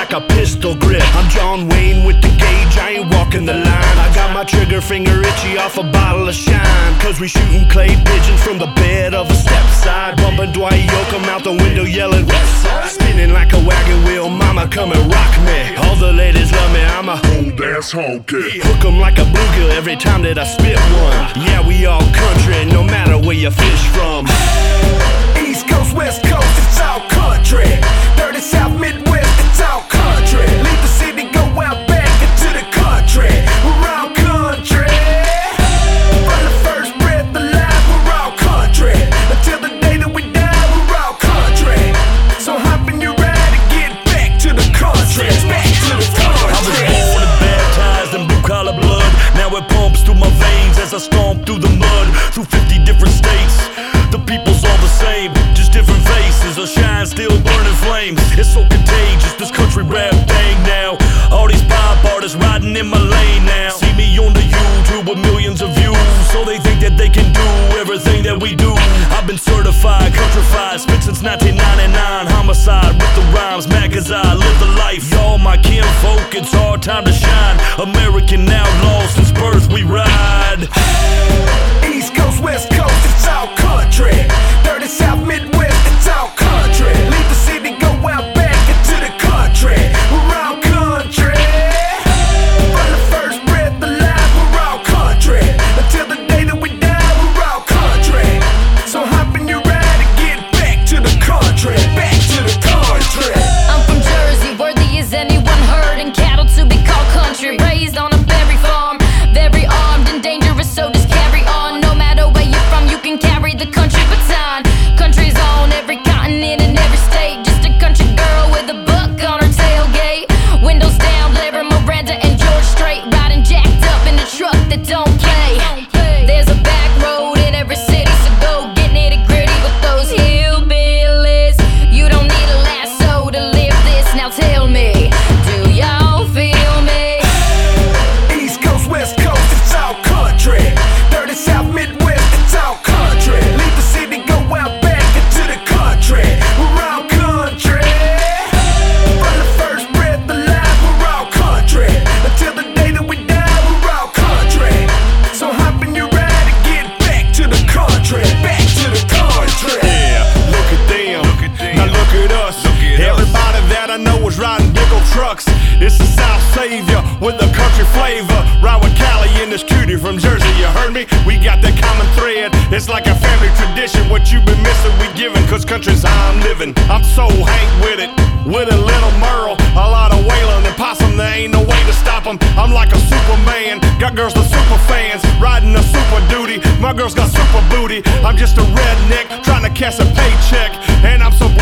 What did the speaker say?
like a pistol grip. I'm John Wayne with the gauge, I ain't walking the line. I got my trigger finger itchy off a bottle of shine. Cause we shooting clay pigeons from the bed of a step side. Bumping Dwight Yoakam out the window yelling west side. Spinning like a wagon wheel, mama come and rock me. All the ladies love me, I'm a old ass honky. Hook 'em like a bluegill every time that I spit one. Yeah, we all country, no matter where you fish from. East Coast, West Coast, it's all country. Dirty South, Midwest, it's all country. Leave the city, go out back into the country. We're all country. From the first breath alive, we're all country. Until the day that we die, we're all country. So hop in your ride and get back to the country. Back to the country. I was born and baptized in blue collar blood. Now it pumps through my veins as I stomp through the mud. Through 50 different states, the people's all the same, just different faces, a shine still burning flames. It's so contagious, this country rap thing now. All these pop artists riding in my lane now. See me on the YouTube with millions of views, so they think that they can do everything that we do. I've been certified, countrified, spit since 1999. Homicide with the rhymes, mad cause I live the life. Y'all my kinfolk, it's our time to shine. American outlaws, since birth we ride. East Coast, West Coast, it's all country. Dirty South, Midwest, it's all country. Leave the city, go out back into the country. We're all country. From the first breath alive, we're all country. Until the day that we die, we're all country. So hop in your ride and get back to the country. Back to the country. I'm from Jersey, worthy as anyone heard, and cattle to be called country. Raised on a berry farm, very armed and dangerous, so just carry on. No matter where you're from, you can carry the country baton. Country's on every continent and every state. Just a country girl with a book on her tailgate. Windows down, Larry, Miranda, and George Strait. Riding jacked up in a truck that don't play. There's a back road in every city, so go get nitty gritty with those hillbillies. You don't need a lasso to live this, now tell me, do y'all feel me? East Coast, West Coast, it's all country. Dirty South, Midwest, it's all country. Leave the city, go out back into the country. We're all country. From the first breath alive, we're all country. Until the day that we die, we're all country. So hop in your ride and get back to the country. Back to the country. Yeah, look at them, now look at us. Everybody that I know is riding big old trucks. It's the South Savior with the country flavor. Ride with Cali and this cutie from Jersey, you heard me? We got that common thread, it's like a family tradition. What you been missing, we giving, cause country's how I'm living. I'm so Hank with it, with a little Merle. A lot of Waylon and Possum, there ain't no way to stop them. I'm like a Superman, got girls that super fans, riding a super duty. My girls got super booty. I'm just a redneck, trying to cash a paycheck, and I'm so